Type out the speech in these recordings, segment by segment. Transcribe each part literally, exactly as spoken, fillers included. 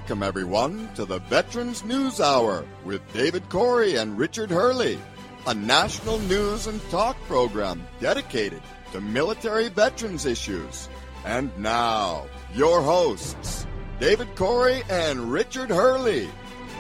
Welcome, everyone, to the Veterans News Hour with David Corey and Richard Hurley, a national news and talk program dedicated to military veterans issues. And now, your hosts, David Corey and Richard Hurley.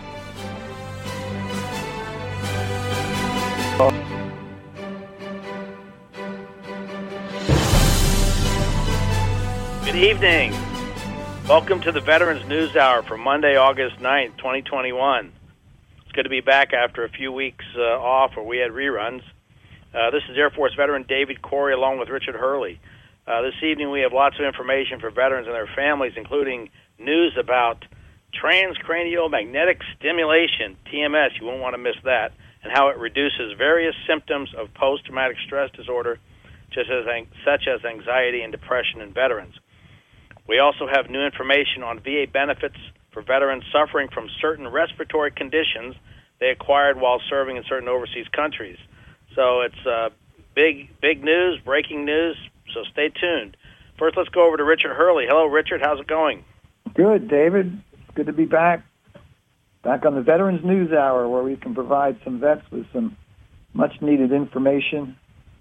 Good evening. Welcome to the Veterans News Hour for Monday, August ninth, twenty twenty-one. It's good to be back after a few weeks uh, off where we had reruns. Uh, this is Air Force veteran David Corey along with Richard Hurley. Uh, this evening we have lots of information for veterans and their families, including news about transcranial magnetic stimulation, T M S, you won't want to miss that, and how it reduces various symptoms of post-traumatic stress disorder, just as, such as anxiety and depression in veterans. We also have new information on V A benefits for veterans suffering from certain respiratory conditions they acquired while serving in certain overseas countries. So it's uh, big, big news, breaking news, so stay tuned. First, let's go over to Richard Hurley. Hello, Richard. How's it going? Good, David. Good to be back. Back on the Veterans News Hour, where we can provide some vets with some much-needed information.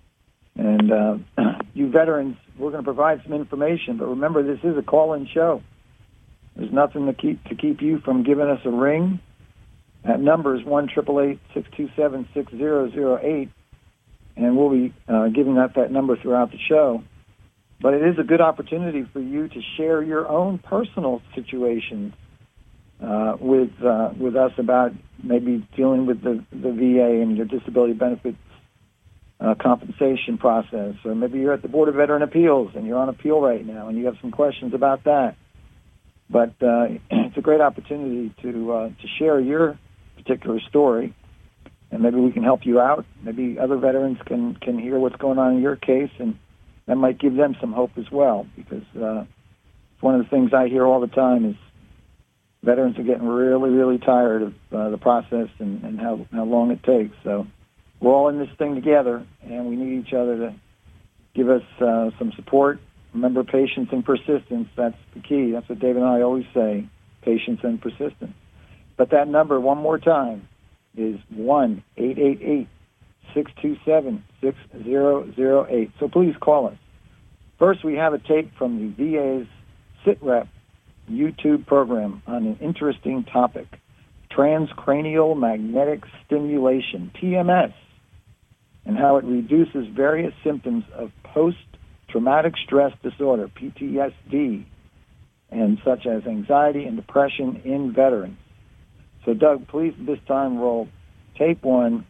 And uh, you veterans, we're going to provide some information, but remember, this is a call-in show. There's nothing to keep to keep you from giving us a ring. That number is one eight eight eight, six two seven, six zero zero eight, and we'll be uh, giving out that number throughout the show. But it is a good opportunity for you to share your own personal situations uh, with uh, with us about maybe dealing with the, the V A and your disability benefits Uh, compensation process, or maybe you're at the Board of Veteran Appeals and you're on appeal right now and you have some questions about that. But uh, it's a great opportunity to uh, to share your particular story, and maybe we can help you out. Maybe other veterans can, can hear what's going on in your case, and that might give them some hope as well, because uh, one of the things I hear all the time is veterans are getting really, really tired of uh, the process and, and how, how long it takes. So we're all in this thing together, and we need each other to give us uh, some support. Remember, patience and persistence, that's the key. That's what David and I always say, patience and persistence. But that number, one more time, is one eight eight eight, six two seven, six zero zero eight. So please call us. First, we have a tape from the V A's SITREP YouTube program on an interesting topic, transcranial magnetic stimulation, T M S, and how it reduces various symptoms of post-traumatic stress disorder, P T S D, and such as anxiety and depression in veterans. So, Doug, please this time roll tape one.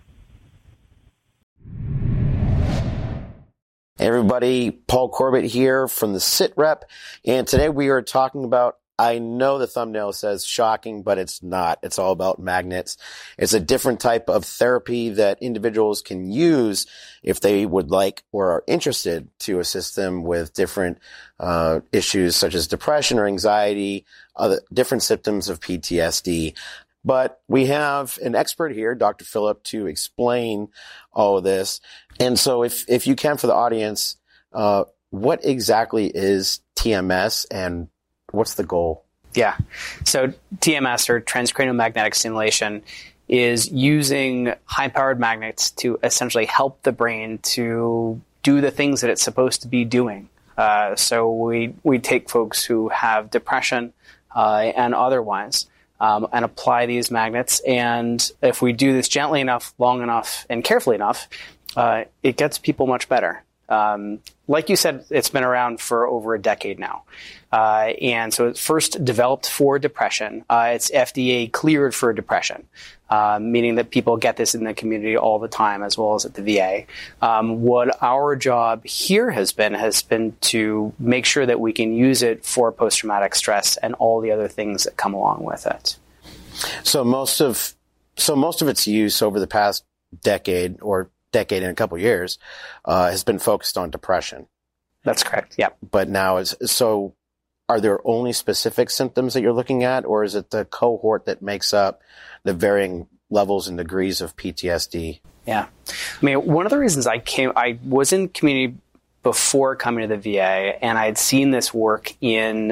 Hey everybody, Paul Corbett here from the SITREP, and today we are talking about, I know the thumbnail says shocking, but it's not. It's all about magnets. It's a different type of therapy that individuals can use if they would like or are interested to assist them with different uh issues such as depression or anxiety, other different symptoms of P T S D. But we have an expert here, Doctor Phillip, to explain all of this. And so if if you can, for the audience, uh what exactly is T M S and what's the goal? Yeah. So T M S, or transcranial magnetic stimulation, is using high-powered magnets to essentially help the brain to do the things that it's supposed to be doing. Uh, so we we take folks who have depression uh, and otherwise um, and apply these magnets. And if we do this gently enough, long enough, and carefully enough, uh, it gets people much better. Um, like you said, it's been around for over a decade now. Uh, and so it's first developed for depression. Uh, it's F D A cleared for depression, uh, meaning that people get this in the community all the time, as well as at the V A. Um, what our job here has been, has been to make sure that we can use it for post-traumatic stress and all the other things that come along with it. So most of, so most of its use over the past decade or decade and a couple of years uh, has been focused on depression. That's correct. Yeah. But now is so. Are there only specific symptoms that you're looking at, or is it the cohort that makes up the varying levels and degrees of P T S D? Yeah. I mean, one of the reasons I came, I was in community before coming to the V A, and I had seen this work in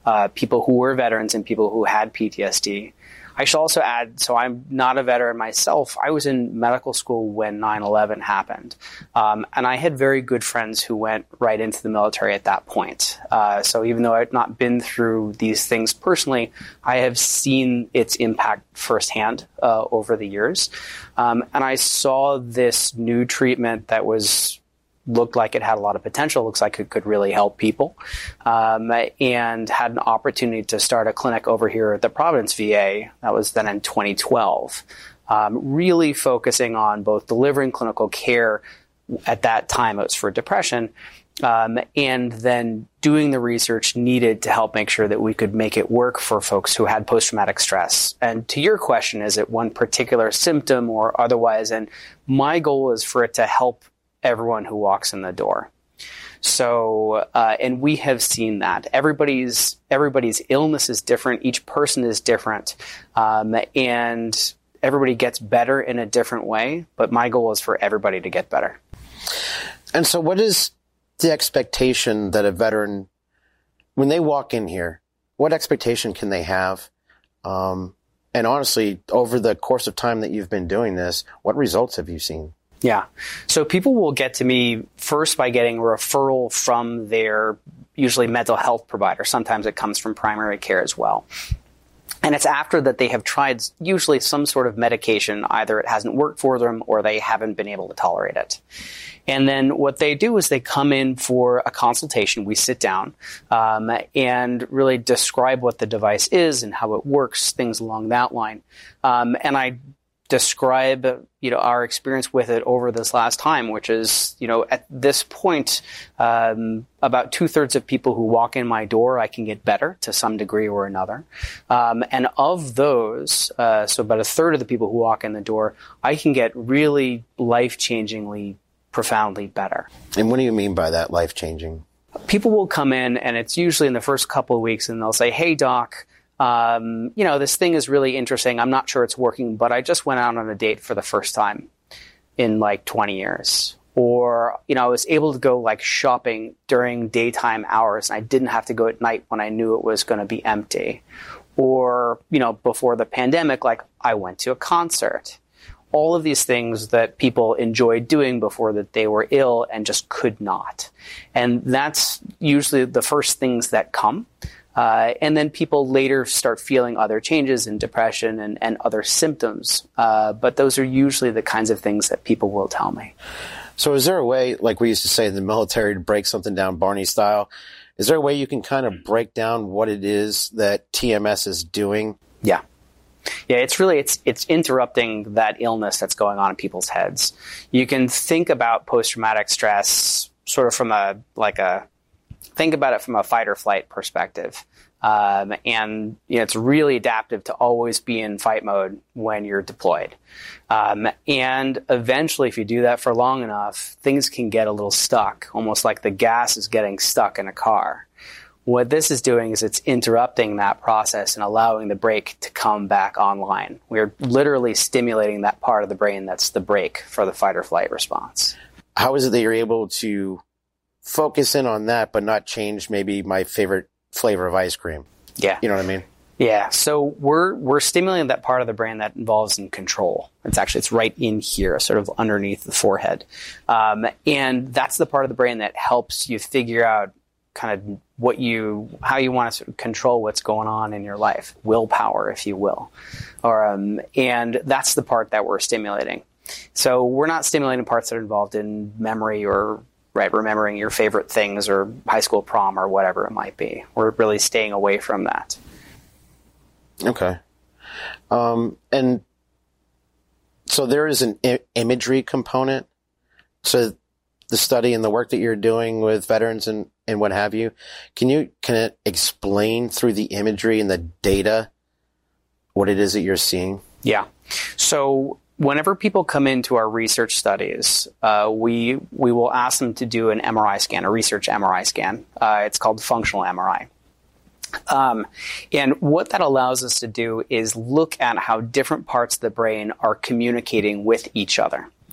uh, people who were veterans and people who had P T S D. I should also add, so I'm not a veteran myself. I was in medical school when nine eleven happened. Um, and I had very good friends who went right into the military at that point. Uh, so even though I've not been through these things personally, I have seen its impact firsthand uh, over the years. Um, and I saw this new treatment that was looked like it had a lot of potential, looks like it could really help people, um, and had an opportunity to start a clinic over here at the Providence V A. That was then in twenty twelve, um, really focusing on both delivering clinical care. At that time, it was for depression, um, and then doing the research needed to help make sure that we could make it work for folks who had post-traumatic stress. And to your question, is it one particular symptom or otherwise? And my goal is for it to help everyone who walks in the door. So, uh, and we have seen that everybody's everybody's illness is different. Each person is different, um, and everybody gets better in a different way. But my goal is for everybody to get better. And so, what is the expectation that a veteran, when they walk in here, what expectation can they have? Um, and honestly, over the course of time that you've been doing this, what results have you seen? Yeah. So people will get to me first by getting a referral from their usually mental health provider. Sometimes it comes from primary care as well. And it's after that they have tried usually some sort of medication. Either it hasn't worked for them or they haven't been able to tolerate it. And then what they do is they come in for a consultation. We sit down um, and really describe what the device is and how it works, things along that line. Um, and I describe, you know, our experience with it over this last time, which is, you know, at this point, um, about two thirds of people who walk in my door, I can get better to some degree or another. Um, and of those, uh, so about a third of the people who walk in the door, I can get really life-changingly, profoundly better. And what do you mean by that, life-changing? People will come in, and it's usually in the first couple of weeks, and they'll say, "Hey, doc, Um, you know, this thing is really interesting. I'm not sure it's working, but I just went out on a date for the first time in like twenty years. Or, you know, I was able to go like shopping during daytime hours and I didn't have to go at night when I knew it was going to be empty. Or, you know, before the pandemic, like I went to a concert. All of these things that people enjoyed doing before that they were ill and just could not. And that's usually the first things that come. Uh, and then people later start feeling other changes in depression and, and other symptoms. Uh, but those are usually the kinds of things that people will tell me. So is there a way, like we used to say in the military, to break something down Barney style? Is there a way you can kind of break down what it is that T M S is doing? Yeah. Yeah, it's really, it's it's interrupting that illness that's going on in people's heads. You can think about post-traumatic stress sort of from a, like a, think about it from a fight or flight perspective. Um, and you know, it's really adaptive to always be in fight mode when you're deployed. Um, and eventually, if you do that for long enough, things can get a little stuck, almost like the gas is getting stuck in a car. What this is doing is it's interrupting that process and allowing the brake to come back online. We're literally stimulating that part of the brain that's the brake for the fight or flight response. How is it that you're able to focus in on that, but not change maybe my favorite flavor of ice cream? Yeah. You know what I mean? Yeah. So we're, we're stimulating that part of the brain that involves in control. It's actually, it's right in here, sort of underneath the forehead. Um, and that's the part of the brain that helps you figure out kind of what you, how you want to sort of control what's going on in your life. Willpower, if you will. Or, um, and that's the part that we're stimulating. So we're not stimulating parts that are involved in memory or right, remembering your favorite things or high school prom or whatever it might be. We're really staying away from that. Okay. Um, and so there is an I- imagery component to the study and the work that you're doing with veterans and, and what have you. Can you, can it explain through the imagery and the data what it is that you're seeing? Yeah. So whenever people come into our research studies, uh, we we will ask them to do an M R I scan, a research M R I scan. Uh, it's called functional M R I. Um, and what that allows us to do is look at how different parts of the brain are communicating with each other.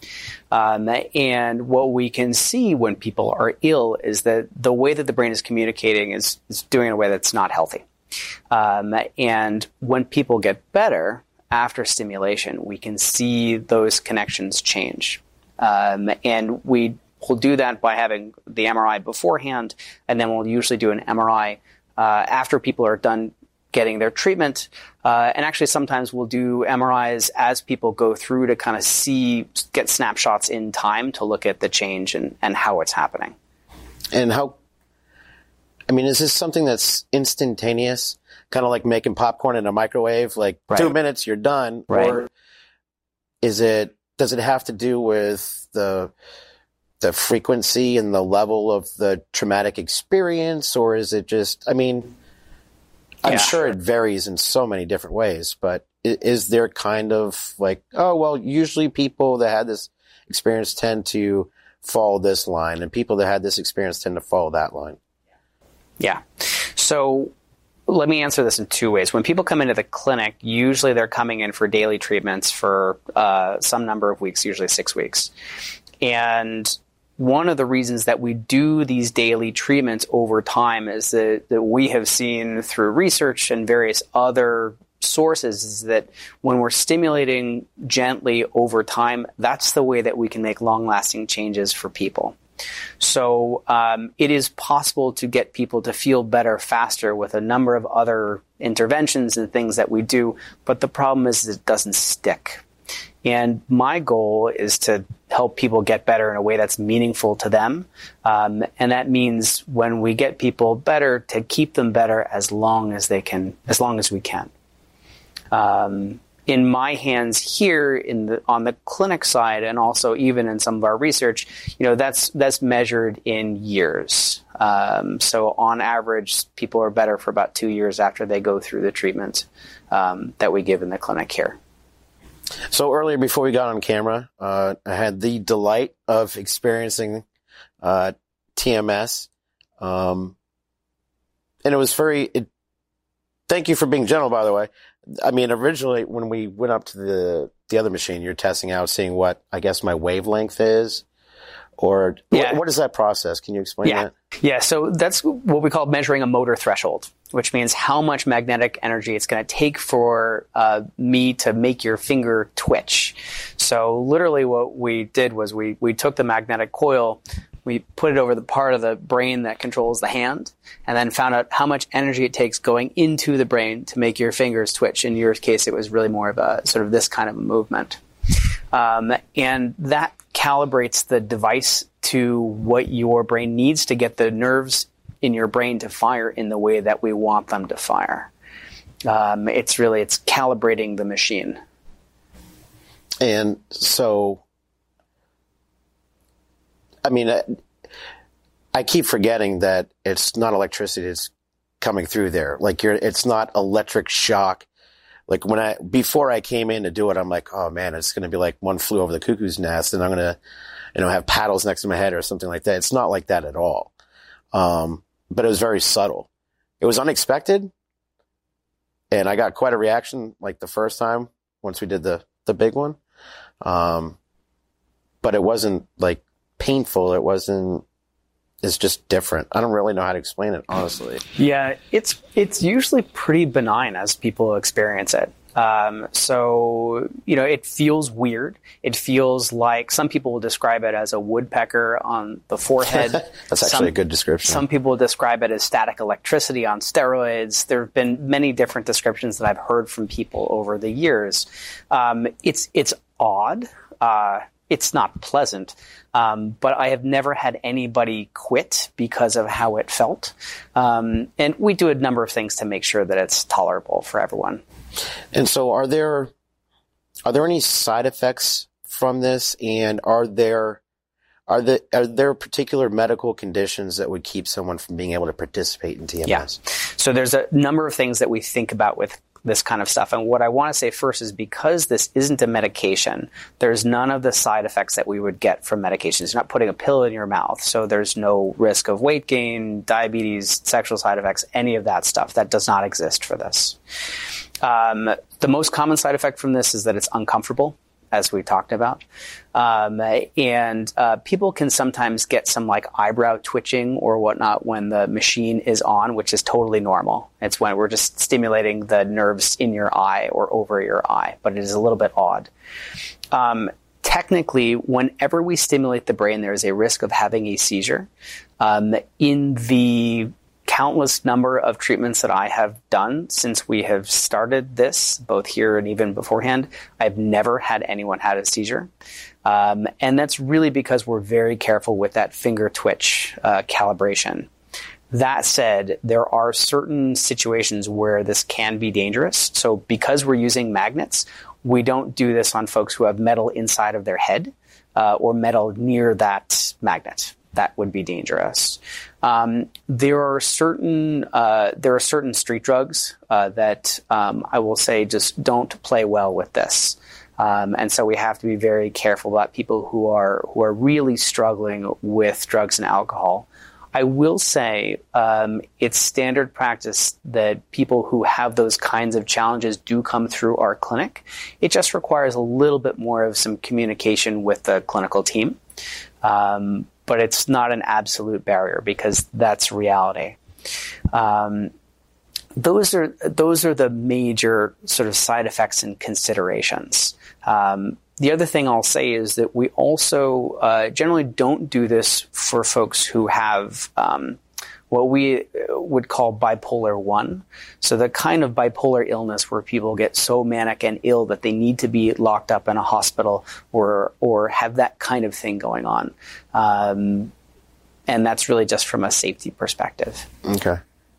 Um, and what we can see when people are ill is that the way that the brain is communicating is, is doing it in a way that's not healthy. Um, and when people get better after stimulation, we can see those connections change. Um, and we will do that by having the M R I beforehand, and then we'll usually do an M R I uh, after people are done getting their treatment. Uh, and actually sometimes we'll do M R Is as people go through to kind of see, get snapshots in time to look at the change and, and how it's happening. And how, I mean, is this something that's instantaneous? Kind of like making popcorn in a microwave, like right. two minutes, you're done? Right. Or is it, does it have to do with the, the frequency and the level of the traumatic experience? Or is it just, I mean, I'm yeah. sure it varies in so many different ways, but is there kind of like, oh, well, usually people that had this experience tend to follow this line, and people that had this experience tend to follow that line? Yeah. So let me answer this in two ways. When people come into the clinic, usually they're coming in for daily treatments for uh, some number of weeks, usually six weeks. And one of the reasons that we do these daily treatments over time is that, that we have seen through research and various other sources is that when we're stimulating gently over time, that's the way that we can make long-lasting changes for people. So um, it is possible to get people to feel better faster with a number of other interventions and things that we do, but the problem is it doesn't stick. And my goal is to help people get better in a way that's meaningful to them. Um, and that means when we get people better, to keep them better as long as they can, as long as we can. Um, in my hands here in the, on the clinic side, and also even in some of our research, you know, that's, that's measured in years. Um, so on average, people are better for about two years after they go through the treatment, um, that we give in the clinic here. So earlier, before we got on camera, uh, I had the delight of experiencing uh, T M S, um, and it was very. It, thank you for being gentle, by the way. I mean, originally when we went up to the the other machine, you're testing out, seeing what I guess my wavelength is, or yeah. what, what is that process? Can you explain yeah. that? Yeah, so that's what we call measuring a motor threshold, which means how much magnetic energy it's going to take for uh, me to make your finger twitch. So literally what we did was we, we took the magnetic coil, we put it over the part of the brain that controls the hand, and then found out how much energy it takes going into the brain to make your fingers twitch. In your case, it was really more of a sort of this kind of a movement. Um, and that calibrates the device to what your brain needs to get the nerves in your brain to fire in the way that we want them to fire. Um, it's really, it's calibrating the machine. And so, I mean, I, I keep forgetting that it's not electricity that's coming through there. Like you're, it's not electric shock. Like when I, before I came in to do it, I'm like, oh man, it's going to be like One Flew Over the Cuckoo's Nest, and I'm going to, you know, have paddles next to my head or something like that. It's not like that at all. Um, but it was very subtle. It was unexpected. And I got quite a reaction like the first time once we did the, the big one. Um, but it wasn't like painful. It wasn't, it's just different. I don't really know how to explain it, honestly. Yeah, it's, it's usually pretty benign as people experience it. Um, so, you know, it feels weird. It feels like some people will describe it as a woodpecker on the forehead. That's actually some, a good description. Some people will describe it as static electricity on steroids. There have been many different descriptions that I've heard from people over the years. Um, it's, it's odd. Uh, it's not pleasant. Um, but I have never had anybody quit because of how it felt. Um, and we do a number of things to make sure that it's tolerable for everyone. And so are there, are there any side effects from this? And are there, are the, are there particular medical conditions that would keep someone from being able to participate in T M S? Yeah. So there's a number of things that we think about with this kind of stuff. And what I want to say first is because this isn't a medication, there's none of the side effects that we would get from medications. You're not putting a pill in your mouth, so there's no risk of weight gain, diabetes, sexual side effects, any of that stuff. That does not exist for this. Um, the most common side effect from this is that it's uncomfortable. as we talked about. Um, and uh, people can sometimes get some like eyebrow twitching or whatnot when the machine is on, which is totally normal. It's when we're just stimulating the nerves in your eye or over your eye, but it is a little bit odd. Um, technically, whenever we stimulate the brain, there is a risk of having a seizure. Um, in the countless number of treatments that I have done since we have started this, both here and even beforehand, I've never had anyone had a seizure. Um, and that's really because we're very careful with that finger twitch uh, calibration. That said, there are certain situations where this can be dangerous. So because we're using magnets, we don't do this on folks who have metal inside of their head uh, or metal near that magnet. That would be dangerous. Um, there are certain uh, there are certain street drugs uh, that um, I will say just don't play well with this, um, and so we have to be very careful about people who are who are really struggling with drugs and alcohol. I will say um, it's standard practice that people who have those kinds of challenges do come through our clinic. It just requires a little bit more of some communication with the clinical team. Um, but it's not an absolute barrier because that's reality. Um, those are those are the major sort of side effects and considerations. Um, the other thing I'll say is that we also uh, generally don't do this for folks who have um, what we would call bipolar one. So the kind of bipolar illness where people get so manic and ill that they need to be locked up in a hospital or or have that kind of thing going on. Um, and that's really just from a safety perspective. Okay.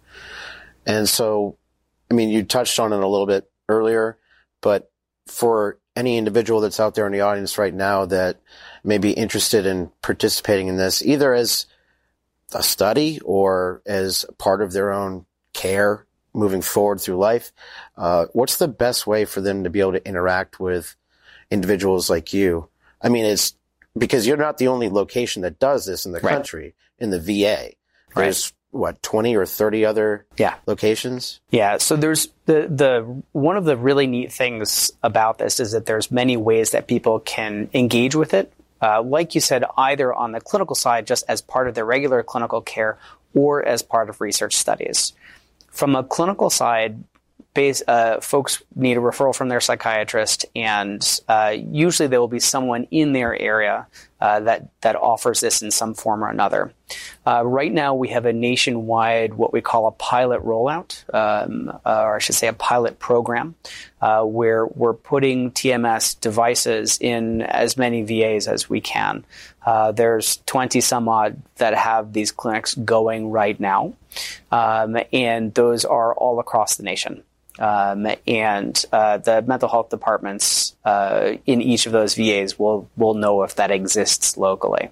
And so, I mean, you touched on it a little bit earlier, but for any individual that's out there in the audience right now that may be interested in participating in this, either as a study or as part of their own care moving forward through life, uh, what's the best way for them to be able to interact with individuals like you? I mean, it's because you're not the only location that does this in the Right. country, in the V A. There's, Right. what, twenty or thirty other Yeah. locations? Yeah, so there's the the one of the really neat things about this is that there's many ways that people can engage with it. Uh, like you said, either on the clinical side, just as part of their regular clinical care, or as part of research studies. From a clinical side, base, uh, folks need a referral from their psychiatrist, and uh, usually there will be someone in their area uh, that that offers this in some form or another. Uh, right now, we have a nationwide what we call a pilot rollout, um, uh, or I should say a pilot program, uh, where we're putting T M S devices in as many V As as we can. Uh, there's twenty some odd that have these clinics going right now, um, and those are all across the nation. Um, and uh, the mental health departments uh, in each of those V As will will know if that exists locally.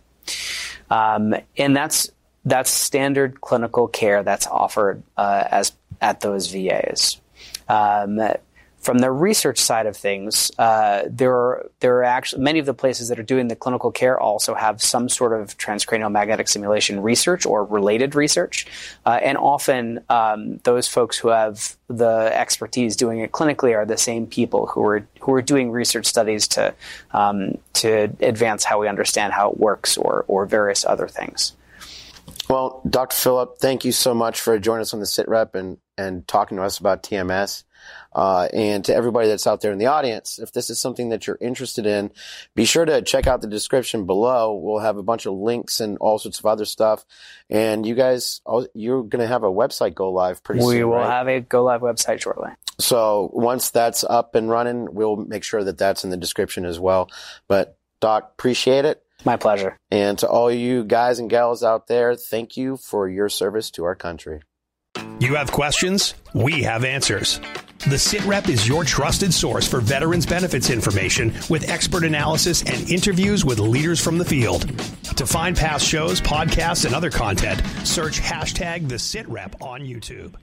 Um, and that's that's standard clinical care that's offered uh, as at those V As. Um, from the research side of things, uh, there are there are actually many of the places that are doing the clinical care also have some sort of transcranial magnetic stimulation research or related research, uh, and often um, those folks who have the expertise doing it clinically are the same people who are who are doing research studies to um, to advance how we understand how it works or or various other things. Well, Doctor Phillip, thank you so much for joining us on the SITREP and, and talking to us about T M S. Uh, and to everybody that's out there in the audience, if this is something that you're interested in, be sure to check out the description below. We'll have a bunch of links and all sorts of other stuff. And you guys, you're going to have a website go live pretty soon, We will right? have a go live website shortly. So once that's up and running, we'll make sure that that's in the description as well. But Doc, appreciate it. My pleasure. And to all you guys and gals out there, thank you for your service to our country. You have questions? We have answers. The SITREP is your trusted source for veterans benefits information with expert analysis and interviews with leaders from the field. To find past shows, podcasts, and other content, search hashtag the SITREP on YouTube.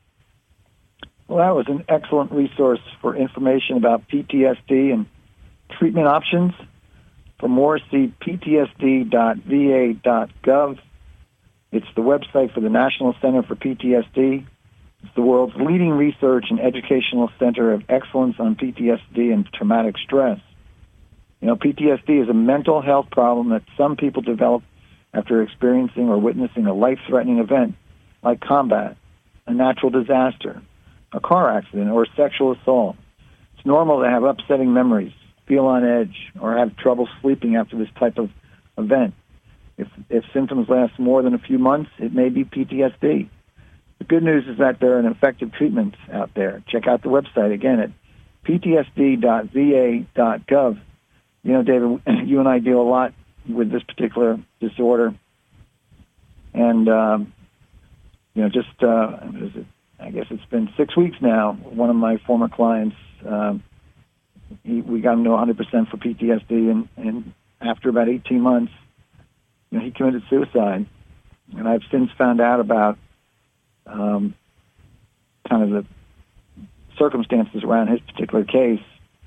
Well, that was an excellent resource for information about P T S D and treatment options. For more, see P T S D dot V A dot gov. It's the website for the National Center for P T S D. It's the world's leading research and educational center of excellence on P T S D and traumatic stress. You know, P T S D is a mental health problem that some people develop after experiencing or witnessing a life-threatening event like combat, a natural disaster, a car accident, or sexual assault. It's normal to have upsetting memories, feel on edge, or have trouble sleeping after this type of event. If, if symptoms last more than a few months, it may be P T S D. The good news is that there are effective treatments out there. Check out the website, again, at p t s d dot v a dot gov. You know, David, you and I deal a lot with this particular disorder. And, um, you know, just, uh, is it, I guess it's been six weeks now, one of my former clients, um, he, we got him to one hundred percent for P T S D, and, and after about eighteen months, you know, he committed suicide. And I've since found out about um, kind of the circumstances around his particular case.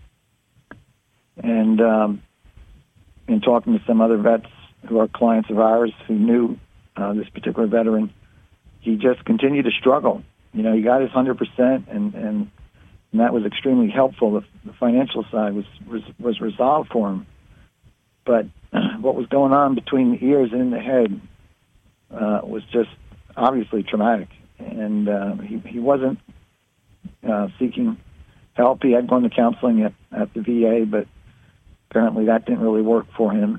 And um, in talking to some other vets who are clients of ours who knew uh, this particular veteran, he just continued to struggle. You know, he got his one hundred percent, and, and, and that was extremely helpful. The, the financial side was, was, was resolved for him. But what was going on between the ears and in the head uh, was just obviously traumatic. And uh, he, he wasn't uh, seeking help. He had gone to counseling at, at the V A, but apparently that didn't really work for him.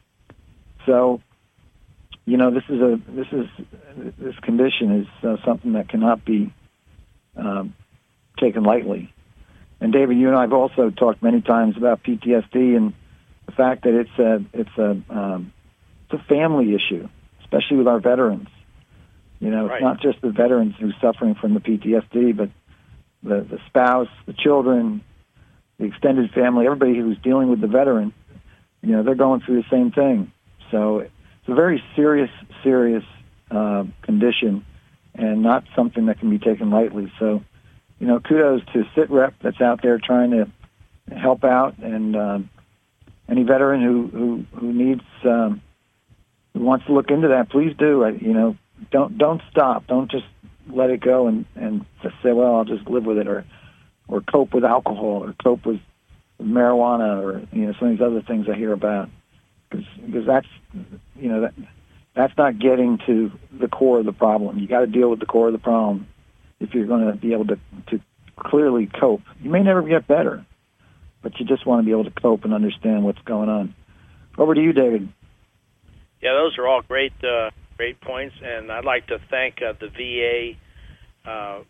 So, you know, this is a this is this condition is uh, something that cannot be um, taken lightly. And David, you and I have also talked many times about P T S D and the fact that it's a it's a um, it's a family issue, especially with our veterans. You know, it's right. not just the veterans who's suffering from the P T S D, but the the spouse, the children, the extended family, everybody who's dealing with the veteran. You know, they're going through the same thing. So it's a very serious, serious uh, condition, and not something that can be taken lightly. So, you know, kudos to SITREP that's out there trying to help out, and uh, any veteran who who, who needs um, who wants to look into that, please do. I, you know, don't don't stop. Don't just let it go and and just say, well, I'll just live with it, or or cope with alcohol, or cope with marijuana, or you know, some of these other things I hear about. Because that's, you know, that that's not getting to the core of the problem. You got to deal with the core of the problem if you're going to be able to, to clearly cope. You may never get better, but you just want to be able to cope and understand what's going on. Over to you, David. Yeah, those are all great, uh, great points, and I'd like to thank uh, the V A, uh,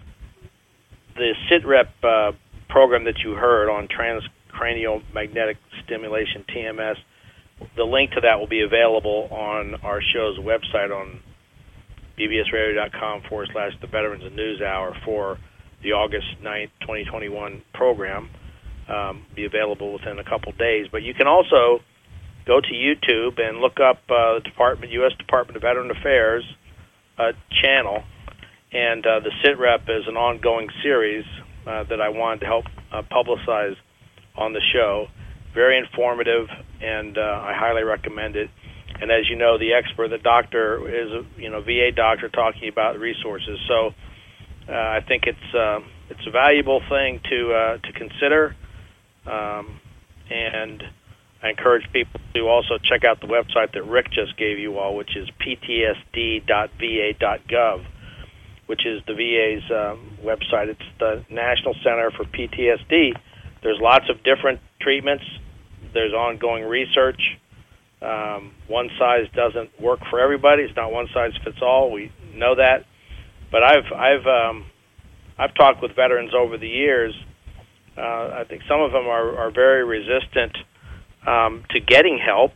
the SITREP uh, program that you heard on transcranial magnetic stimulation, T M S. The link to that will be available on our show's website on bbsradio.com forward slash the Veterans and News Hour for the August ninth, twenty twenty-one program. Um, be available within a couple days. But you can also go to YouTube and look up uh, the Department, U S Department of Veteran Affairs uh, channel. And uh, the SITREP is an ongoing series uh, that I wanted to help uh, publicize on the show. Very informative, and uh, I highly recommend it. And as you know, the expert, the doctor, is a you know V A doctor talking about resources. So uh, I think it's uh, it's a valuable thing to uh, to consider, um, and I encourage people to also check out the website that Rick just gave you all, which is p t s d dot v a dot gov, which is the V A's um, website. It's the National Center for P T S D. There's lots of different treatments. There's ongoing research. Um, one size doesn't work for everybody. It's not one size fits all. We know that. But I've I've um, I've talked with veterans over the years. Uh, I think some of them are, are very resistant um, to getting help,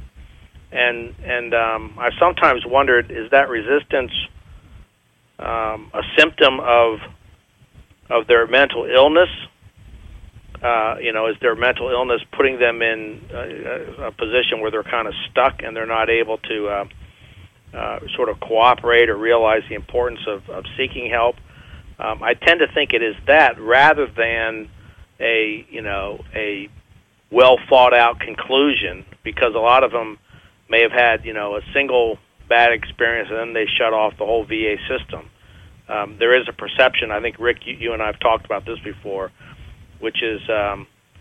and and um, I've sometimes wondered, is that resistance um, a symptom of of their mental illness? Uh, you know, is their mental illness putting them in a, a position where they're kind of stuck and they're not able to uh, uh, sort of cooperate or realize the importance of, of seeking help? Um, I tend to think it is that rather than a, you know, a well thought out conclusion, because a lot of them may have had, you know, a single bad experience and then they shut off the whole V A system. Um, there is a perception, I think, Rick, you, you and I have talked about this before, which is um,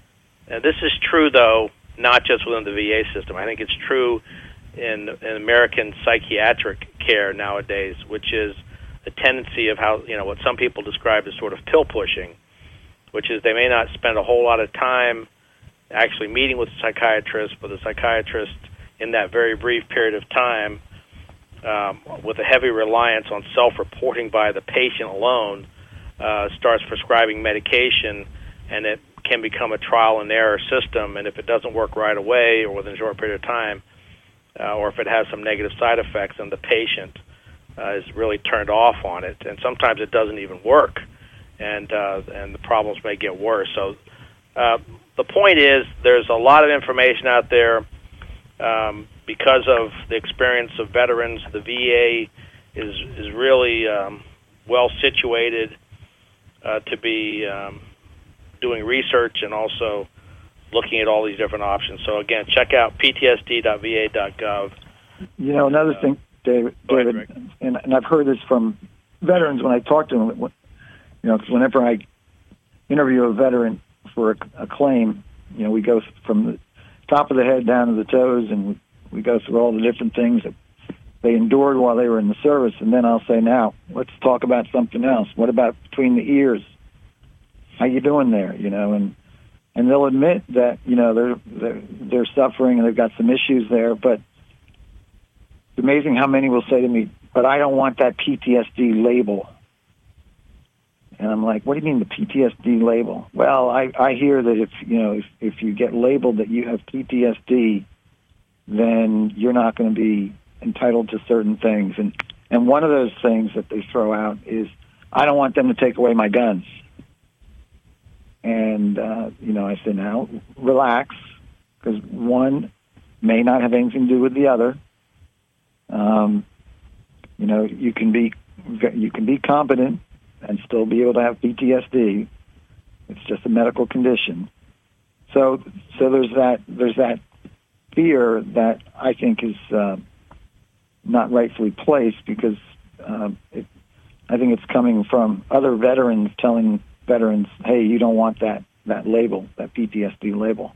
And this is true, though, not just within the V A system. I think it's true in, in American psychiatric care nowadays, which is the tendency of how, you know, what some people describe as sort of pill pushing, which is they may not spend a whole lot of time actually meeting with a psychiatrist, but the psychiatrist in that very brief period of time, um, with a heavy reliance on self-reporting by the patient alone, uh, starts prescribing medication, and it can become a trial and error system, and if it doesn't work right away or within a short period of time, uh, or if it has some negative side effects, then the patient uh, is really turned off on it, and sometimes it doesn't even work, and uh, and the problems may get worse. So uh, the point is, there's a lot of information out there. Um, because of the experience of veterans, the V A is is really um, well situated uh, to be um, doing research and also looking at all these different options. So again, check out P T S D dot V A dot gov. You know, another uh, thing, David, David ahead, and, and I've heard this from veterans when I talk to them. You know, because whenever I interview a veteran for a, a claim, you know, we go from the top of the head down to the toes, and we go through all the different things that they endured while they were in the service. And then I'll say, now, let's talk about something else. What about between the ears? How you doing there? You know, and and they'll admit that, you know, they're they're, they're suffering and they've got some issues there. But it's amazing how many will say to me, but I don't want that P T S D label. And I'm like, what do you mean the P T S D label? Well, I, I hear that if, you know, if, if you get labeled that you have P T S D, then you're not going to be entitled to certain things. And, and one of those things that they throw out is, I don't want them to take away my guns. And, uh, you know, I say, now, relax, because one may not have anything to do with the other. Um, you know, you can be you can be competent and still be able to have P T S D. It's just a medical condition. So, so there's that there's that fear that I think is uh, not rightfully placed, because uh, it, I think it's coming from other veterans telling veterans, "Hey, you don't want that that label, that P T S D label."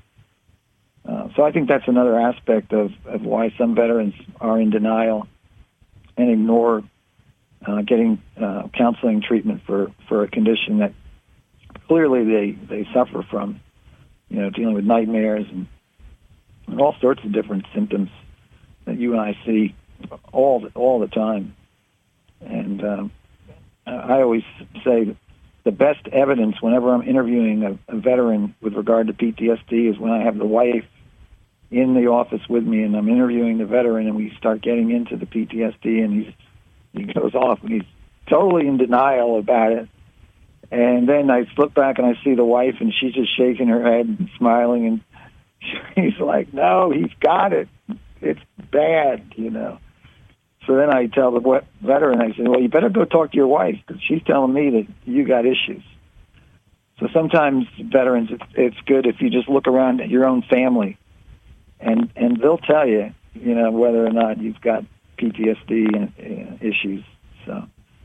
Uh, so I think that's another aspect of, of why some veterans are in denial and ignore uh, getting uh, counseling treatment for, for a condition that clearly they, they suffer from, you know, dealing with nightmares and, and all sorts of different symptoms that you and I see all the, all the time. And um, I always say the best evidence whenever I'm interviewing a, a veteran with regard to P T S D is when I have the wife in the office with me and I'm interviewing the veteran and we start getting into the P T S D and he's, he goes off and he's totally in denial about it. And then I flip back and I see the wife and she's just shaking her head and smiling, and he's like, no, he's got it. It's bad, you know. So then I tell the veteran, I say, well, you better go talk to your wife, because she's telling me that you got issues. So sometimes, veterans, it's, it's good if you just look around at your own family, and and they'll tell you, you know, whether or not you've got P T S D and, uh, issues. So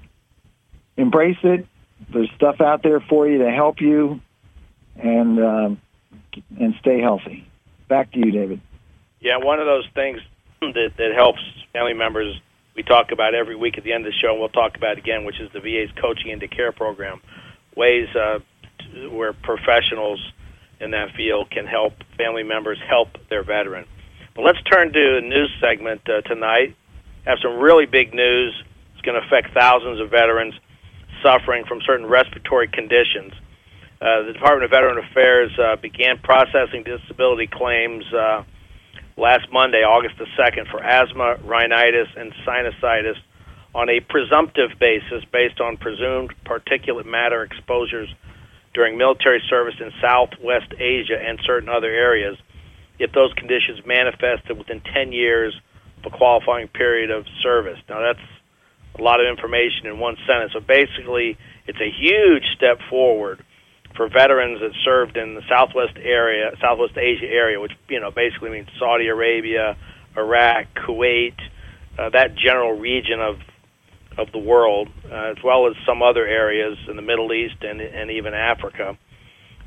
embrace it. There's stuff out there for you to help you, and um, and stay healthy. Back to you, David. Yeah, one of those things that, that helps family members we talk about every week at the end of the show, and we'll talk about it again, which is the V A's Coaching into Care program, ways uh, to, where professionals in that field can help family members help their veteran. But let's turn to a news segment uh, tonight. Have some really big news. It's going to affect thousands of veterans suffering from certain respiratory conditions. Uh, the Department of Veteran Affairs uh, began processing disability claims uh, last Monday, August the second, for asthma, rhinitis, and sinusitis on a presumptive basis based on presumed particulate matter exposures during military service in Southwest Asia and certain other areas, if those conditions manifested within ten years of a qualifying period of service. Now, that's a lot of information in one sentence. So basically, it's a huge step forward for veterans that served in the Southwest area, Southwest Asia area, which, you know, basically means Saudi Arabia, Iraq, Kuwait, uh, that general region of of the world, uh, as well as some other areas in the Middle East and and even Africa.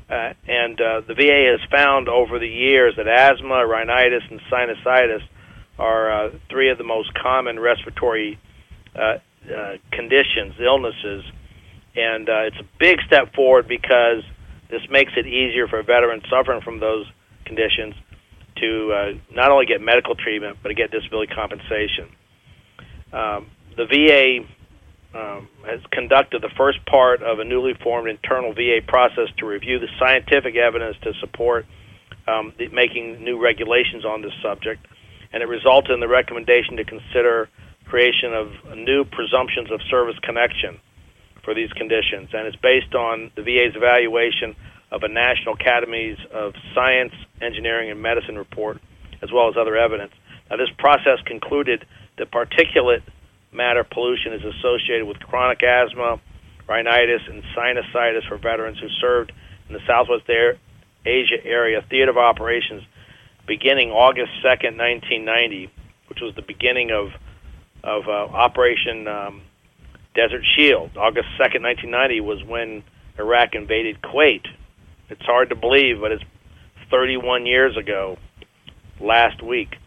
Uh, and uh, the V A has found over the years that asthma, rhinitis, and sinusitis are uh, three of the most common respiratory uh, uh, conditions, illnesses. And uh, it's a big step forward because this makes it easier for veterans suffering from those conditions to uh, not only get medical treatment, but to get disability compensation. Um, the V A um, has conducted the first part of a newly formed internal V A process to review the scientific evidence to support um, the, making new regulations on this subject, and it resulted in the recommendation to consider creation of new presumptions of service connection for these conditions, and it's based on the V A's evaluation of a National Academies of Science, Engineering, and Medicine report, as well as other evidence. Now, this process concluded that particulate matter pollution is associated with chronic asthma, rhinitis, and sinusitis for veterans who served in the Southwest Asia Area Theater of Operations beginning August second, nineteen ninety, which was the beginning of, of uh, Operation um, Desert Shield. August second, nineteen ninety was when Iraq invaded Kuwait. It's hard to believe, but it's thirty-one years ago, last week.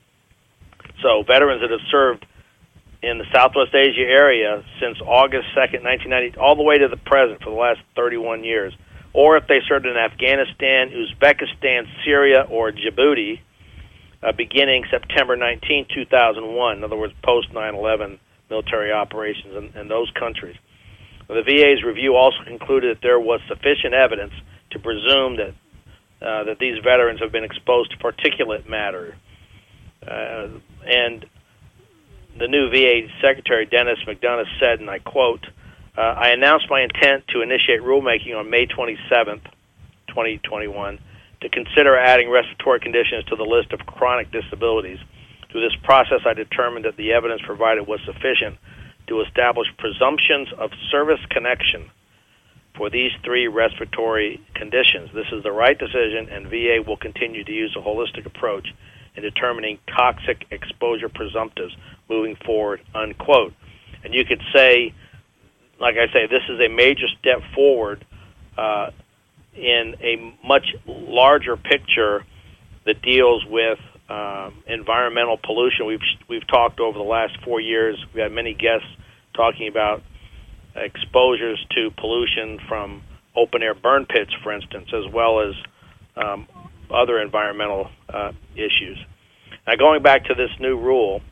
So veterans that have served in the Southwest Asia area since August second, nineteen ninety, all the way to the present for the last thirty-one years, or if they served in Afghanistan, Uzbekistan, Syria, or Djibouti, uh, beginning September nineteenth, two thousand one, in other words, post nine eleven military operations in, in those countries. The V A's review also concluded that there was sufficient evidence to presume that uh, that these veterans have been exposed to particulate matter. Uh, and the new V A Secretary, Dennis McDonough, said, and I quote, uh, I announced my intent to initiate rulemaking on May twenty-seventh, twenty twenty-one, to consider adding respiratory conditions to the list of chronic disabilities. Through this process, I determined that the evidence provided was sufficient to establish presumptions of service connection for these three respiratory conditions. This is the right decision, and V A will continue to use a holistic approach in determining toxic exposure presumptives moving forward, unquote. And you could say, like I say, this is a major step forward uh, in a much larger picture that deals with um, environmental pollution. We've we've talked over the last four years. We had many guests talking about exposures to pollution from open-air burn pits, for instance, as well as um, other environmental uh, issues. Now, going back to this new rule,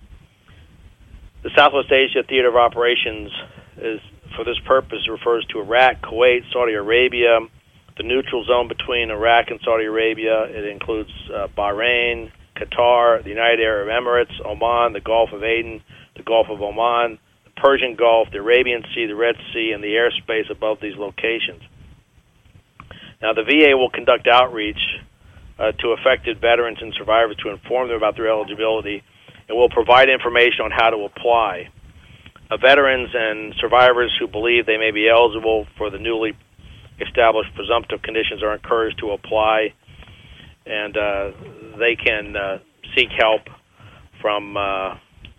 the Southwest Asia Theater of Operations is, for this purpose, refers to Iraq, Kuwait, Saudi Arabia, the neutral zone between Iraq and Saudi Arabia. It includes uh, Bahrain, Qatar, the United Arab Emirates, Oman, the Gulf of Aden, the Gulf of Oman, the Persian Gulf, the Arabian Sea, the Red Sea, and the airspace above these locations. Now, the V A will conduct outreach uh, to affected veterans and survivors to inform them about their eligibility, and will provide information on how to apply. Uh, veterans and survivors who believe they may be eligible for the newly established presumptive conditions are encouraged to apply, and uh, they can uh, seek help from uh,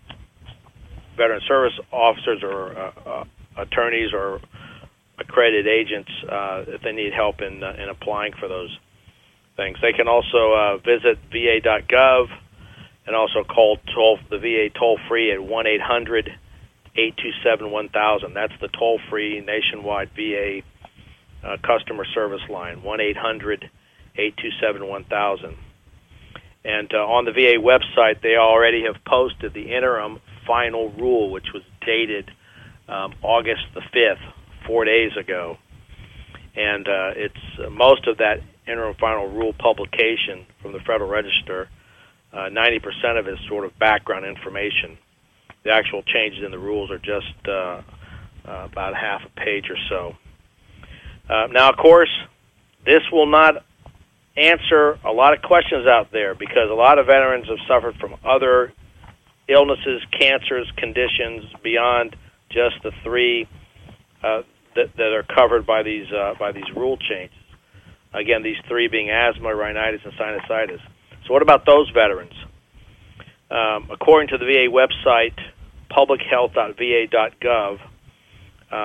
veteran service officers or uh, uh, attorneys or accredited agents uh, if they need help in uh, in applying for those things. They can also uh, visit V A dot gov and also call toll, the V A toll-free at one eight hundred, eight two seven, one thousand. That's the toll-free nationwide V A uh, customer service line, one eight hundred, eight two seven, one thousand. And uh, on the V A website, they already have posted the interim final rule, which was dated um, August the fifth, four days ago. And uh, it's uh, most of that interim final rule publication from the Federal Register, uh, ninety percent of it is sort of background information. The actual changes in the rules are just uh, uh, about half a page or so. Uh, now, of course, this will not answer a lot of questions out there because a lot of veterans have suffered from other illnesses, cancers, conditions beyond just the three uh, that, that are covered by these uh, by these rule changes. Again, these three being asthma, rhinitis, and sinusitis. So what about those veterans? Um, according to the V A website, public health dot V A dot gov, um,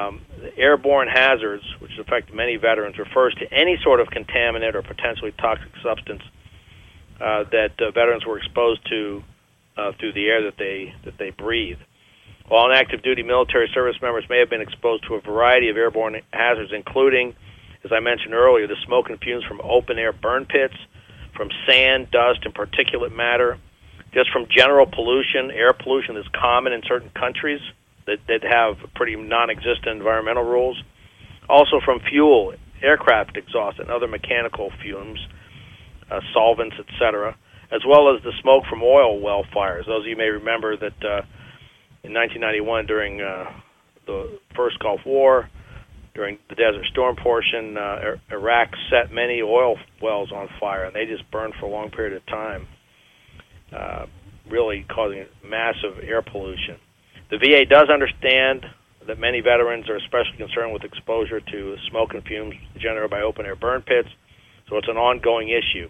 the airborne hazards, which affect many veterans, refers to any sort of contaminant or potentially toxic substance uh, that uh, veterans were exposed to uh, through the air that they that they breathe. While active duty military service members may have been exposed to a variety of airborne hazards, including, as I mentioned earlier, the smoke and fumes from open-air burn pits, from sand, dust, and particulate matter, just from general pollution, air pollution that's common in certain countries that, that have pretty non-existent environmental rules, also from fuel, aircraft exhaust, and other mechanical fumes, uh, solvents, et cetera, as well as the smoke from oil well fires. Those of you may remember that uh, in nineteen ninety-one, during uh, the first Gulf War, during the Desert Storm portion, uh, Iraq set many oil wells on fire, and they just burned for a long period of time, uh, really causing massive air pollution. The V A does understand that many veterans are especially concerned with exposure to smoke and fumes generated by open-air burn pits, so it's an ongoing issue.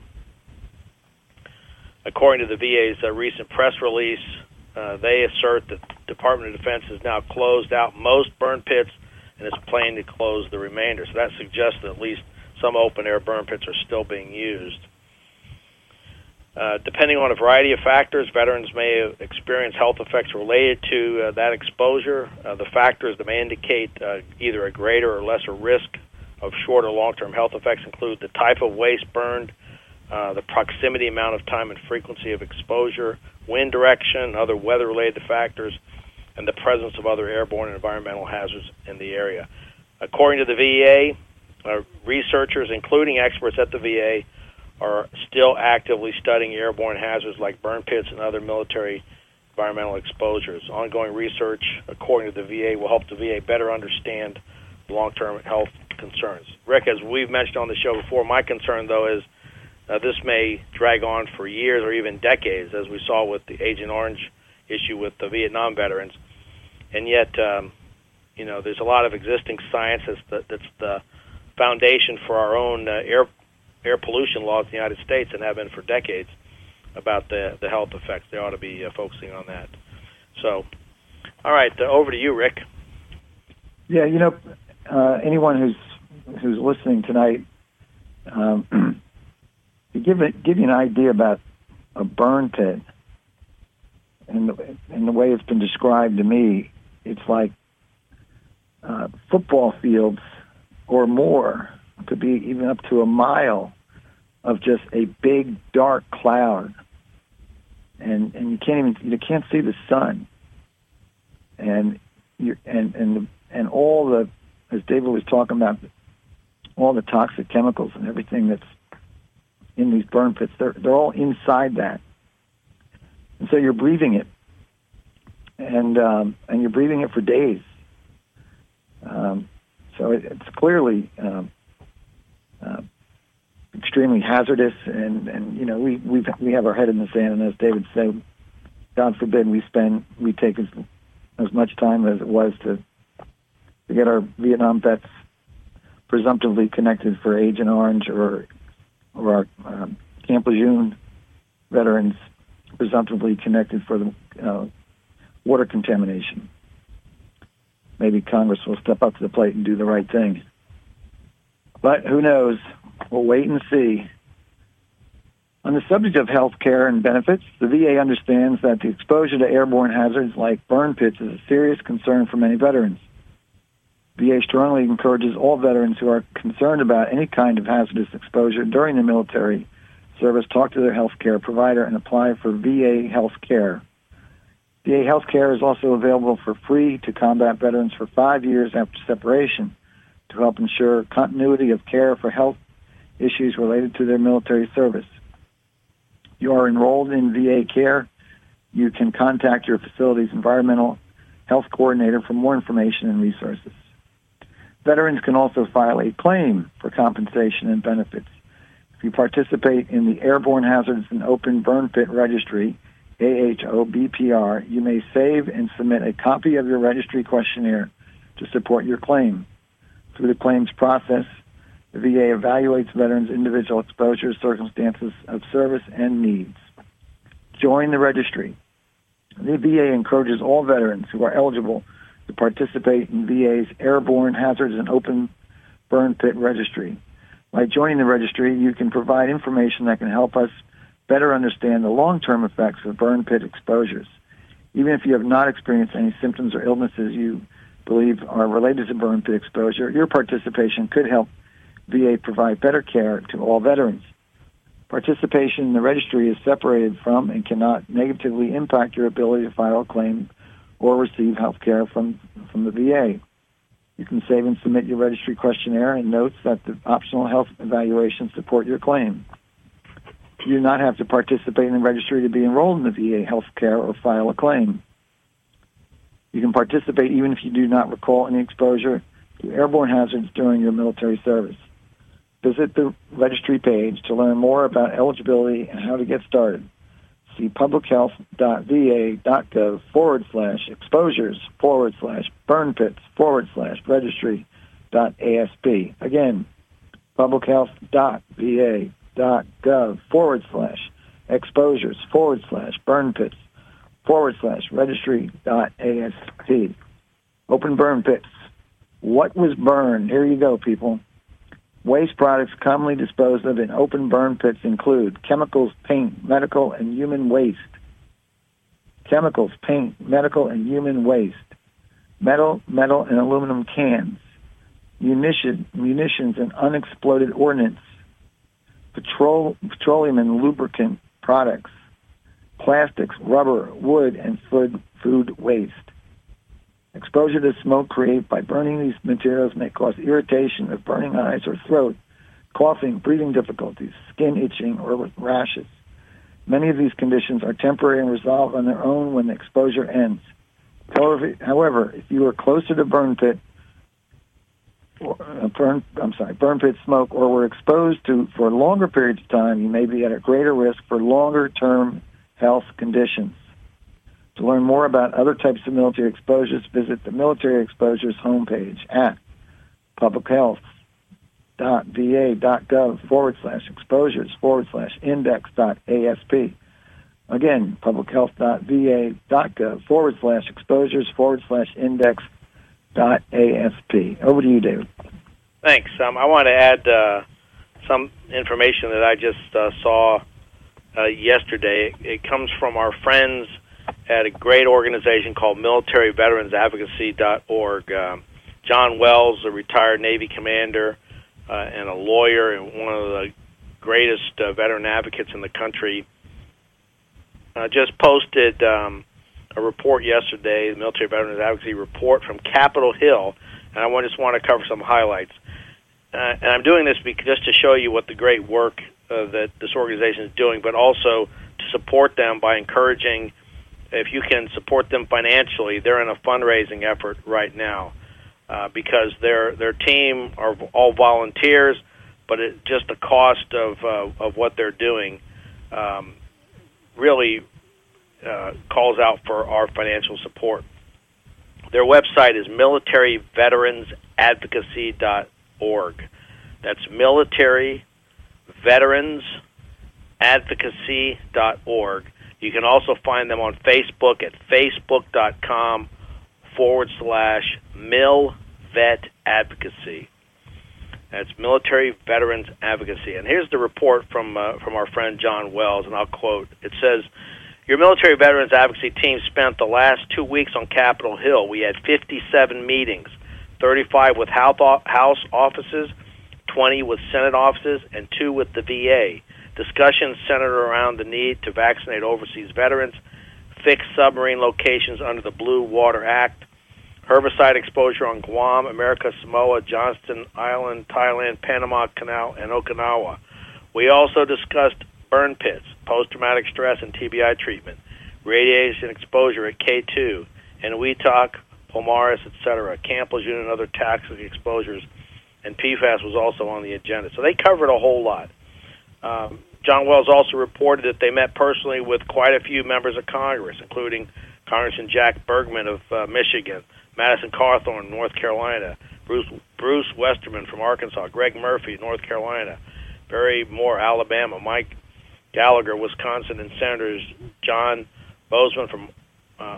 According to the V A's uh, recent press release, uh, they assert that the Department of Defense has now closed out most burn pits and is planning to close the remainder. So that suggests that at least some open-air burn pits are still being used. Uh, depending on a variety of factors, veterans may experience health effects related to uh, that exposure. Uh, the factors that may indicate uh, either a greater or lesser risk of short or long-term health effects include the type of waste burned, uh, the proximity, amount of time, and frequency of exposure, wind direction, other weather-related factors, and the presence of other airborne and environmental hazards in the area. According to the V A, uh, researchers, including experts at the V A, are still actively studying airborne hazards like burn pits and other military environmental exposures. Ongoing research, according to the V A, will help the V A better understand long-term health concerns. Rick, as we've mentioned on the show before, my concern, though, is uh, this may drag on for years or even decades, as we saw with the Agent Orange issue with the Vietnam veterans. And yet, um, you know, there's a lot of existing science that's the, that's the foundation for our own uh, air air pollution laws in the United States, and have been for decades, about the the health effects. They ought to be uh, focusing on that. So, all right, uh, over to you, Rick. Yeah, you know, uh, anyone who's who's listening tonight, um, to give it give you an idea about a burn pit, and the, and the way it's been described to me, it's like uh, football fields or more, could be even up to a mile of just a big dark cloud, and and you can't even you can't see the sun, and you and and and all the, as David was talking about, all the toxic chemicals and everything that's in these burn pits, they're they're all inside that, and so you're breathing it, and um, and you're breathing it for days. Um, so it, it's clearly um, uh, extremely hazardous, and, and you know we we we have our head in the sand, and as David said, God forbid we spend we take as as much time as it was to to get our Vietnam vets presumptively connected for Agent Orange, or or our um, Camp Lejeune veterans presumptively connected for the uh, water contamination. Maybe Congress will step up to the plate and do the right thing. But who knows? We'll wait and see. On the subject of health care and benefits, the V A understands that the exposure to airborne hazards like burn pits is a serious concern for many veterans. V A strongly encourages all veterans who are concerned about any kind of hazardous exposure during the military service talk to their health care provider and apply for V A health care. V A health care is also available for free to combat veterans for five years after separation to help ensure continuity of care for health issues related to their military service. If you are enrolled in V A care, you can contact your facility's environmental health coordinator for more information and resources. Veterans can also file a claim for compensation and benefits. If you participate in the Airborne Hazards and Open Burn Pit Registry, A H O B P R, you may save and submit a copy of your registry questionnaire to support your claim. Through the claims process, the V A evaluates veterans' individual exposure, circumstances of service, and needs. Join the registry. The V A encourages all veterans who are eligible to participate in V A's Airborne Hazards and Open Burn Pit Registry. By joining the registry, you can provide information that can help us better understand the long-term effects of burn pit exposures. Even if you have not experienced any symptoms or illnesses you believe are related to burn pit exposure, your participation could help V A provide better care to all veterans. Participation in the registry is separated from and cannot negatively impact your ability to file a claim or receive health care from, from the V A. You can save and submit your registry questionnaire and notes that the optional health evaluations support your claim. You do not have to participate in the registry to be enrolled in the V A health care or file a claim. You can participate even if you do not recall any exposure to airborne hazards during your military service. Visit the registry page to learn more about eligibility and how to get started. See publichealth.va.gov forward slash exposures forward slash burn pits forward slash registry dot ASP. Again, publichealth.va.gov forward slash exposures forward slash burn pits forward slash registry dot ASP. Open burn pits. What was burned? Here you go, people. Waste products commonly disposed of in open burn pits include chemicals, paint, medical, and human waste. Chemicals, paint, medical, and human waste. Metal, metal, and aluminum cans. Munition, munitions and unexploded ordnance. Petrol, petroleum and lubricant products. Plastics, rubber, wood, and food, food waste. Exposure to smoke created by burning these materials may cause irritation of burning eyes or throat, coughing, breathing difficulties, skin itching, or rashes. Many of these conditions are temporary and resolve on their own when the exposure ends. However, however if you are closer to burn pit, or, uh, burn, I'm sorry, burn pit smoke, or were exposed to for longer periods of time, you may be at a greater risk for longer-term health conditions. To learn more about other types of military exposures, visit the Military Exposures homepage at publichealth.va.gov forward slash exposures forward slash index dot ASP. Again, publichealth.va.gov forward slash exposures forward slash index dot ASP. Over to you, David. Thanks. Um, I want to add uh, some information that I just uh, saw uh, yesterday. It, it comes from our friends at a great organization called military veterans advocacy dot org. Um, John Wells, a retired Navy commander uh, and a lawyer and one of the greatest uh, veteran advocates in the country, uh, just posted um, a report yesterday, the Military Veterans Advocacy Report from Capitol Hill, and I just want to cover some highlights. Uh, and I'm doing this because, just to show you what the great work uh, that this organization is doing, but also to support them by encouraging, if you can support them financially. They're in a fundraising effort right now uh, because their their team are all volunteers, but it, just the cost of uh, of what they're doing um, really uh, calls out for our financial support. Their website is military veterans advocacy dot org. That's military veterans advocacy dot org. You can also find them on Facebook at facebook.com forward slash milvet advocacy. That's Military Veterans Advocacy. And here's the report from uh, from our friend John Wells, and I'll quote. It says, your Military Veterans Advocacy team spent the last two weeks on Capitol Hill. We had fifty-seven meetings, thirty-five with House offices, twenty with Senate offices, and two with the V A. Discussions centered around the need to vaccinate overseas veterans, fix submarine locations under the Blue Water Act, herbicide exposure on Guam, America Samoa, Johnston Island, Thailand, Panama Canal, and Okinawa. We also discussed burn pits, post-traumatic stress and T B I treatment, radiation exposure at K two, and Weetok, Polaris, et cetera, Camp Lejeune and other toxic exposures, and P FAS was also on the agenda. So they covered a whole lot. Um, John Wells also reported that they met personally with quite a few members of Congress, including Congressman Jack Bergman of uh, Michigan, Madison Cawthorn, North Carolina, Bruce, Bruce Westerman from Arkansas, Greg Murphy, North Carolina, Barry Moore, Alabama, Mike Gallagher, Wisconsin, and Senators John Bozeman from uh,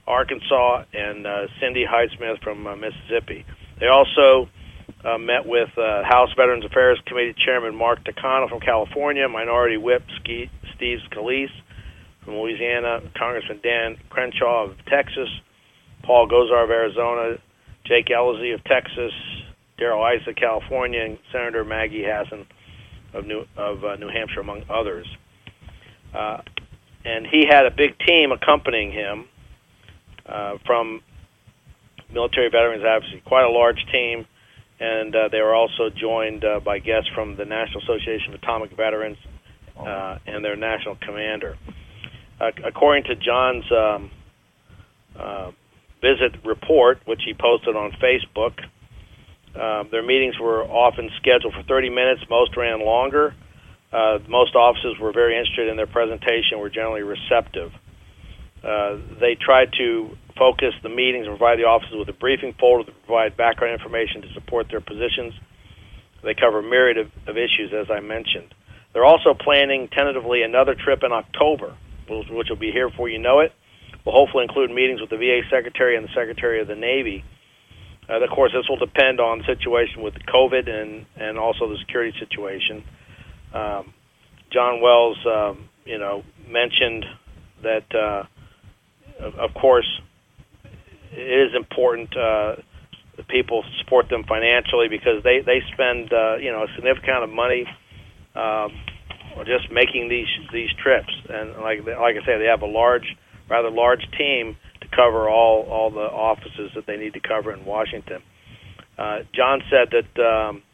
Arkansas, and uh, Cindy Hyde-Smith from uh, Mississippi. They also uh, met with uh, House Veterans Affairs Committee Chairman Mark Takano from California, Minority Whip Ski- Steve Scalise from Louisiana, Congressman Dan Crenshaw of Texas, Paul Gosar of Arizona, Jake Ellazey of Texas, Darrell Issa of California, and Senator Maggie Hassan of New of uh, New Hampshire, among others. Uh, and he had a big team accompanying him uh, from Military Veterans Advocacy, quite a large team, and uh, they were also joined uh, by guests from the National Association of Atomic Veterans uh, and their national commander. Uh, according to John's um, uh, visit report, which he posted on Facebook, uh, their meetings were often scheduled for thirty minutes. Most ran longer. Uh, most officers were very interested in their presentation, were generally receptive. Uh, they tried to focus the meetings and provide the officers with a briefing folder to provide background information to support their positions. They cover a myriad of, of issues, as I mentioned. They're also planning tentatively another trip in October, which will be here before you know it. Will hopefully include meetings with the V A Secretary and the Secretary of the Navy. Uh, of course, this will depend on the situation with COVID and, and also the security situation. Um, John Wells, um, you know, mentioned that, uh, of, of course, it is important uh, that people support them financially because they, they spend, uh, you know, a significant amount of money um, just making these these trips. And like like I say, they have a large, rather large team to cover all, all the offices that they need to cover in Washington. Uh, John said that um,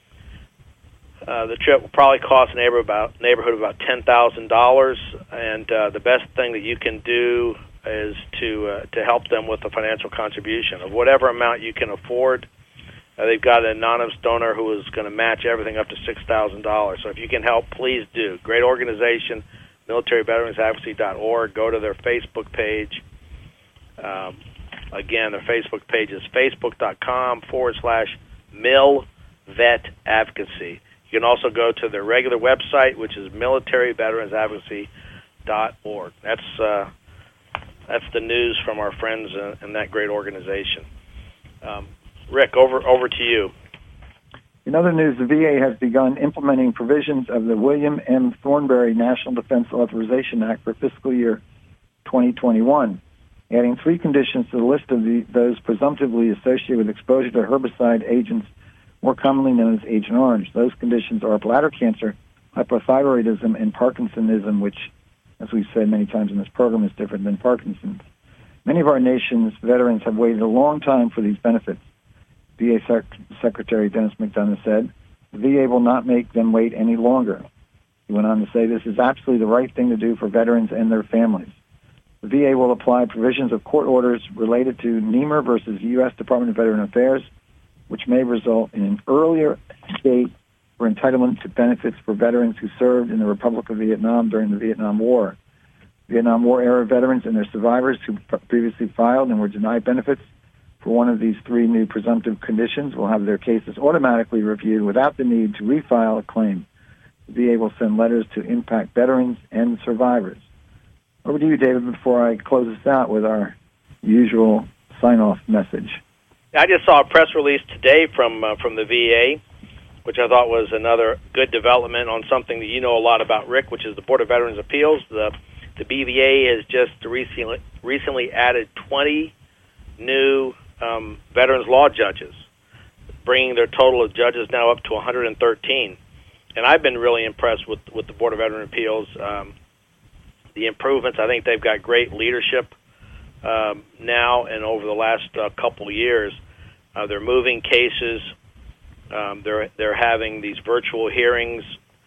uh, the trip will probably cost a neighbor about, neighborhood of about ten thousand dollars, and uh, the best thing that you can do is to uh, to help them with a financial contribution of whatever amount you can afford. Uh, they've got an anonymous donor who is going to match everything up to six thousand dollars. So if you can help, please do. Great organization, military veterans advocacy dot org. Go to their Facebook page. Um, again, their Facebook page is facebook.com forward slash mil vet advocacy. You can also go to their regular website, which is military veterans advocacy dot org. That's uh, that's the news from our friends in, in that great organization. Um, Rick, over over to you. In other news, the V A has begun implementing provisions of the William M. Thornberry National Defense Authorization Act for fiscal year twenty twenty-one, adding three conditions to the list of the, those presumptively associated with exposure to herbicide agents, more commonly known as Agent Orange. Those conditions are bladder cancer, hypothyroidism, and Parkinsonism, which, as we've said many times in this program, is different than Parkinson's. Many of our nation's veterans have waited a long time for these benefits. V A Sec- Secretary Dennis McDonough said, the V A will not make them wait any longer. He went on to say this is absolutely the right thing to do for veterans and their families. The V A will apply provisions of court orders related to Niemer versus U S Department of Veteran Affairs, which may result in an earlier date for entitlement to benefits for veterans who served in the Republic of Vietnam during the Vietnam War. Vietnam War-era veterans and their survivors who previously filed and were denied benefits for one of these three new presumptive conditions will have their cases automatically reviewed without the need to refile a claim. The V A will send letters to impact veterans and survivors. Over to you, David, before I close this out with our usual sign-off message. I just saw a press release today from uh, from the V A, which I thought was another good development on something that you know a lot about, Rick, which is the Board of Veterans Appeals. The the B V A has just recently recently added twenty new um, veterans law judges, bringing their total of judges now up to one hundred thirteen. And I've been really impressed with, with the Board of Veterans Appeals. Um, the improvements, I think they've got great leadership um, now and over the last uh, couple of years. Uh, they're moving cases. Um, they're they're having these virtual hearings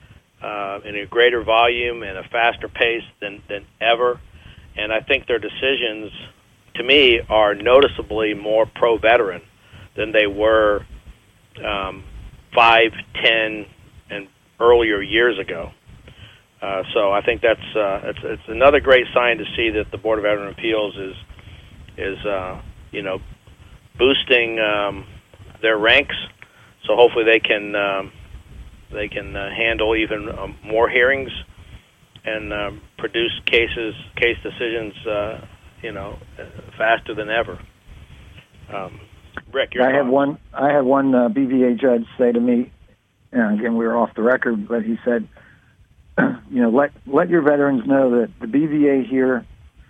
uh, in a greater volume and a faster pace than, than ever. And I think their decisions, to me, are noticeably more pro-veteran than they were um, five, ten, and earlier years ago. Uh, so I think that's uh, it's, it's another great sign to see that the Board of Veteran Appeals is is uh, you know boosting um, their ranks. So hopefully they can um, they can uh, handle even um, more hearings and uh, produce cases case decisions uh, you know, faster than ever. Um, Rick, you're I had one. I had one uh, B V A judge say to me, and again, we were off the record, but he said, you know, let let your veterans know that the B V A here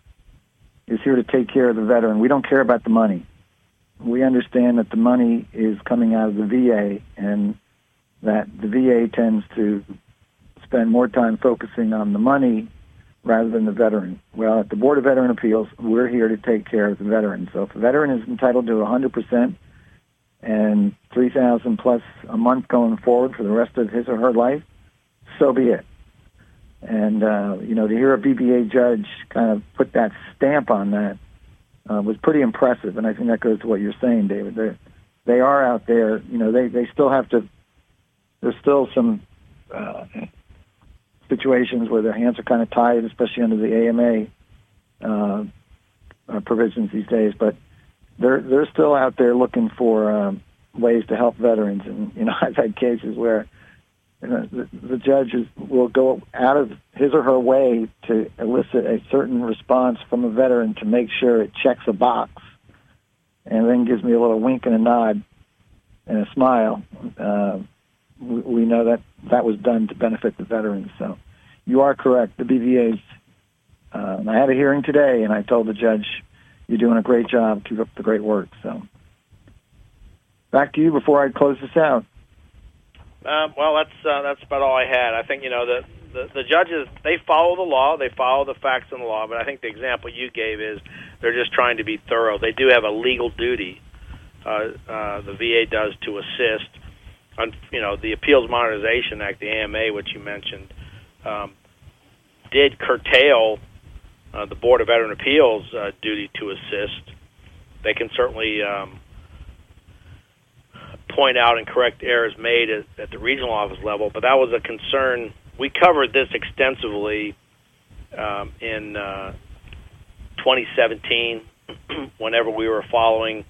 is here to take care of the veteran. We don't care about the money. We understand that the money is coming out of the V A, and that the V A tends to spend more time focusing on the money rather than the veteran. Well, at the Board of Veteran Appeals, we're here to take care of the veteran. So if a veteran is entitled to one hundred percent and three thousand dollars plus a month going forward for the rest of his or her life, so be it. And, uh, you know, to hear a B B A judge kind of put that stamp on that uh, was pretty impressive. And I think that goes to what you're saying, David. They're, they are out there, you know, they, they still have to, there's still some uh, situations where their hands are kind of tied, especially under the A M A uh, uh, provisions these days. But they're they're still out there looking for um, ways to help veterans. And, you know, I've had cases where you know, the, the judge is, will go out of his or her way to elicit a certain response from a veteran to make sure it checks a box, and then gives me a little wink and a nod and a smile. Uh, we, we know that that was done to benefit the veterans. So you are correct. The B V As, uh, I had a hearing today, and I told the judge, you're doing a great job. Keep up the great work. So back to you before I close this out. Um, well, that's uh, that's about all I had. I think, you know, the, the, the judges, they follow the law. They follow the facts in the law. But I think the example you gave is they're just trying to be thorough. They do have a legal duty, uh, uh, the V A does, to assist. On, you know, the Appeals Modernization Act, the A M A, which you mentioned, um, did curtail uh, the Board of Veteran Appeals' uh, duty to assist. They can certainly um, point out and correct errors made at, at the regional office level, but that was a concern. We covered this extensively um, in uh, twenty seventeen whenever we were following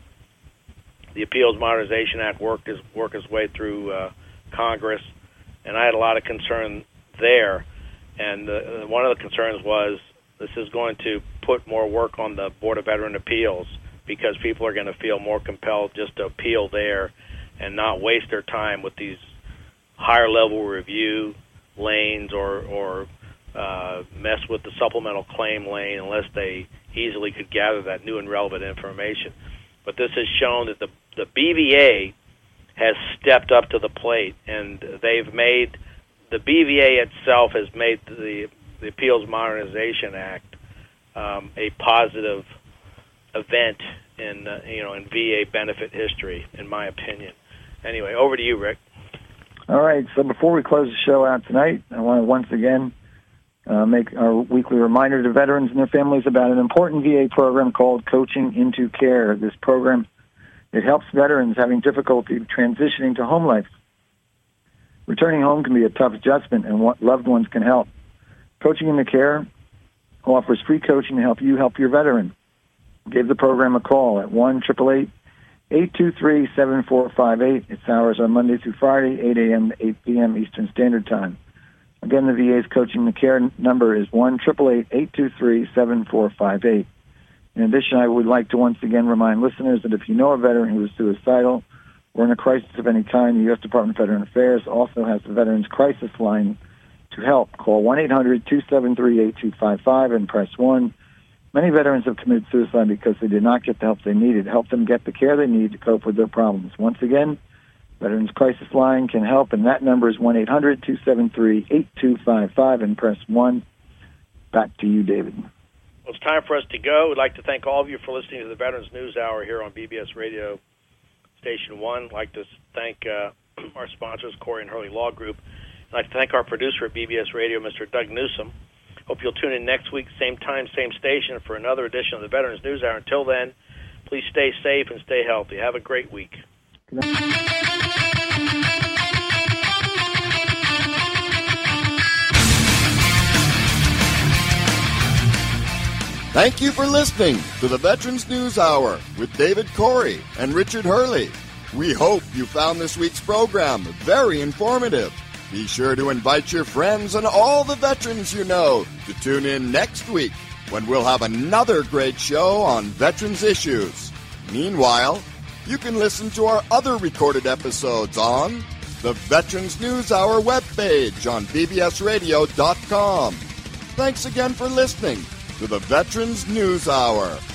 the Appeals Modernization Act work its, work its way through uh, Congress, and I had a lot of concern there. And uh, one of the concerns was this is going to put more work on the Board of Veteran Appeals because people are going to feel more compelled just to appeal there and not waste their time with these higher-level review lanes or, or uh, mess with the supplemental claim lane unless they easily could gather that new and relevant information. But this has shown that the, the B V A has stepped up to the plate, and they've made, the B V A itself has made the, the Appeals Modernization Act um, a positive event in, uh, you know, in V A benefit history, in my opinion. Anyway, over to you, Rick. All right, so before we close the show out tonight, I want to once again uh, make our weekly reminder to veterans and their families about an important V A program called Coaching into Care. This program, it helps veterans having difficulty transitioning to home life. Returning home can be a tough adjustment, and loved ones can help. Coaching into Care offers free coaching to help you help your veteran. Give the program a call at one eight eight eight, eight two three, seven four five eight. Its hours are Monday through Friday, eight a.m. to eight p.m. Eastern Standard Time. Again, the V A's Coaching the Care number is one eight eight eight, eight two three, seven four five eight. In addition, I would like to once again remind listeners that if you know a veteran who is suicidal or in a crisis of any kind, the U S Department of Veteran Affairs also has the Veterans Crisis Line to help. Call one eight hundred, two seven three, eight two five five and press one. Many veterans have committed suicide because they did not get the help they needed. Help them get the care they need to cope with their problems. Once again, Veterans Crisis Line can help, and that number is one eight hundred, two seven three, eight two five five and press one. Back to you, David. Well, it's time for us to go. We'd like to thank all of you for listening to the Veterans News Hour here on B B S Radio Station one. I'd like to thank uh, our sponsors, Corey and Hurley Law Group. I'd like to thank our producer at B B S Radio, Mister Doug Newsom. Hope you'll tune in next week, same time, same station, for another edition of the Veterans News Hour. Until then, please stay safe and stay healthy. Have a great week. Thank you for listening to the Veterans News Hour with David Corey and Richard Hurley. We hope you found this week's program very informative. Be sure to invite your friends and all the veterans you know to tune in next week when we'll have another great show on veterans issues. Meanwhile, you can listen to our other recorded episodes on the Veterans News Hour webpage on b b s radio dot com. Thanks again for listening to the Veterans News Hour.